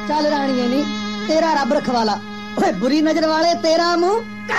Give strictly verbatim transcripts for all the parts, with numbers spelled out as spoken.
चल राणिए नी तेरा रब रखवाला, ओए बुरी नजर वाले तेरा मुंह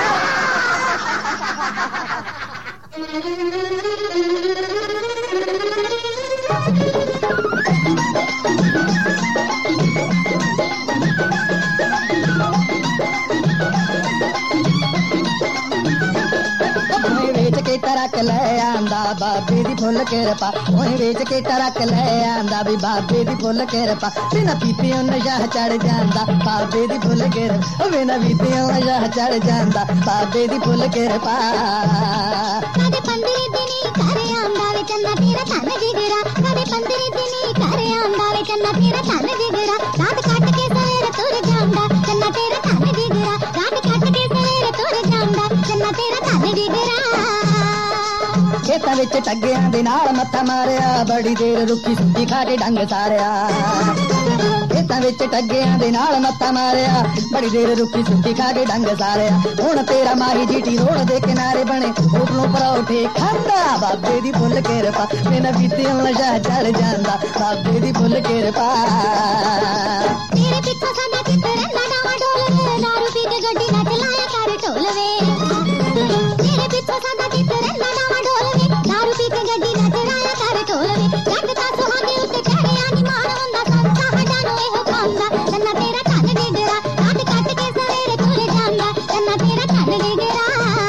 के टरक ले आंदा बाबे दी फुल किरपा, ओए वेच के टरक ले आंदा भी बाबे दी फुल किरपा, बिना पीपियों नशा चढ़ जांदा बाबे दी फुल किरपा, बिना पीपियों नशा चढ़ जांदा बाबे दी फुल किरपा। कदे पंद्रह दिनी करे आंदा वे चन्ना तेरा धन जिगरा, कदे पंद्रह दिनी करे आंदा वे चन्ना तेरा धन जिगरा, रात काट के सवेरे तुर जांदा चन्ना तेरा धन जिगरा, रात काट के सवेरे तुर जांदा चन्ना तेरा धन जिगरा। खेतां विच टग्गियां दे नाल मत्था मारिया, बड़ी देर रुकी सुक्की खा के डंग सारिया, खेतां विच टग्गियां दे नाल मत्था मारिया, बड़ी देर रुकी सुक्की खा के डंग सारिया, हुण तेरा माही जीटी रोड दे किनारे बने होटलों परौठे खांदा बाबे दी फुल किरपा, बिना पीतियों नशा चढ़ जांदा बाबे दी फुल किरपा। तेरे पिछो साडा चित्त रंदा डावा डोल वे, दारू पी के गड्डी ना चलाया कर ढोल वे, तेरे पिछो साडा चित्त रंदा डावा डोल वे, दारू पी के गड्डी ना चलाया कर ढोल वे, जग दा सुहागे उत्ते चढ़िया नी मान हुंदा संसा साडा नु एहो खांदा चन्ना तेरा धन जिगरा, रात कट के सवेरे तुर जांदा चन्ना तेरा धन जिगरा।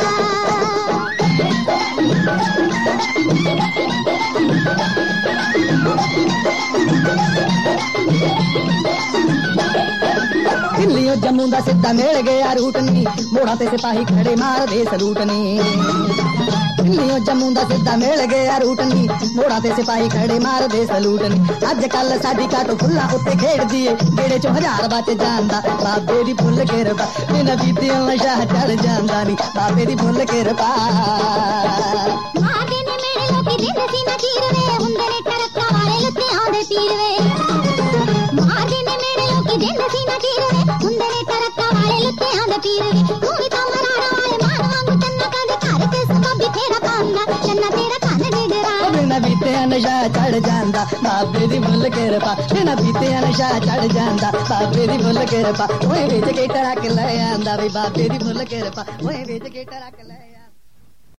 दिल्लियों जम्मू दा सिद्धा मिल गया रूट नी, मोड़ा ते सिपाही खड़े मार दे सलूट नी, दिल्लियों जम्मू दा सिद्धा मिल गया रूट नी, मोड़ा ते सिपाही खड़े मार दे सलूट नी, अज कल साडी काटो फुल्ला उत्ते खेड़ दिए, गेड़े चो हजार बच जांदा बाबे दी फुल किरपा, बिना पीतियों नशा चढ़ जांदा नी बाबे दी फुल किरपा। मारदे ने मेरे लोकी दिन सी ना चीरवे, हुंदे ने टरक्का वाले लुत्तियां दे पीरवे, मारदे ने मेरे लोकी दिन सी ना चीरवे, हुंदे ने टरक्का वाले लुत्तियां दे पीरवे, तू ही तो मराड़ा वाले मान वांगू चन्ना कदे घर ते सबी तेरा पांदा चन्ना तेरा धन जिगरा, बिना पीतियों नशा चढ़ जांदा बाबे दी फुल किरपा, बिना पीतियों नशा चढ़ जांदा बाबे दी फुल किरपा, ओए वेच के टरक ले आंदा वे बाबे दी फुल किरपा, ओए वेच के टरक ले